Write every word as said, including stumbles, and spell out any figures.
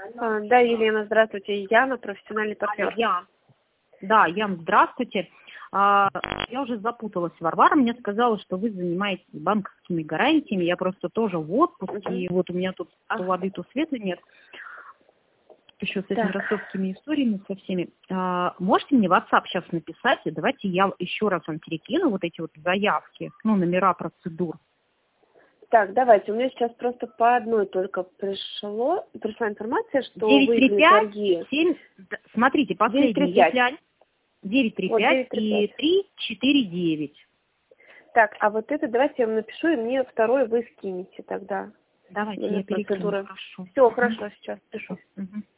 А, да, Елена, здравствуйте. Яна, профессиональный партнер. Я. Да, Ян, здравствуйте. А, я уже запуталась. Варвара мне сказала, что вы занимаетесь банковскими гарантиями. Я просто тоже в отпуске, Угу. и вот у меня тут Ага. то воды, то света нет. Еще с этими Так. ростовскими историями, со всеми. А, можете мне в WhatsApp сейчас написать, и давайте я еще раз вам перекину вот эти вот заявки, ну, номера процедур. Так, давайте. У меня сейчас просто по одной только пришло, пришла информация, что девять три выиграли пять торги. семь, смотрите, девять три последний, пять. если они девять три Вот, пять девять три и пять. три четыре девять. Так, а вот это давайте я вам напишу, и мне второй вы скинете тогда. Давайте Номер я перекину, процедуры. хорошо. Все, Мгм. хорошо, сейчас пишу. Мгм.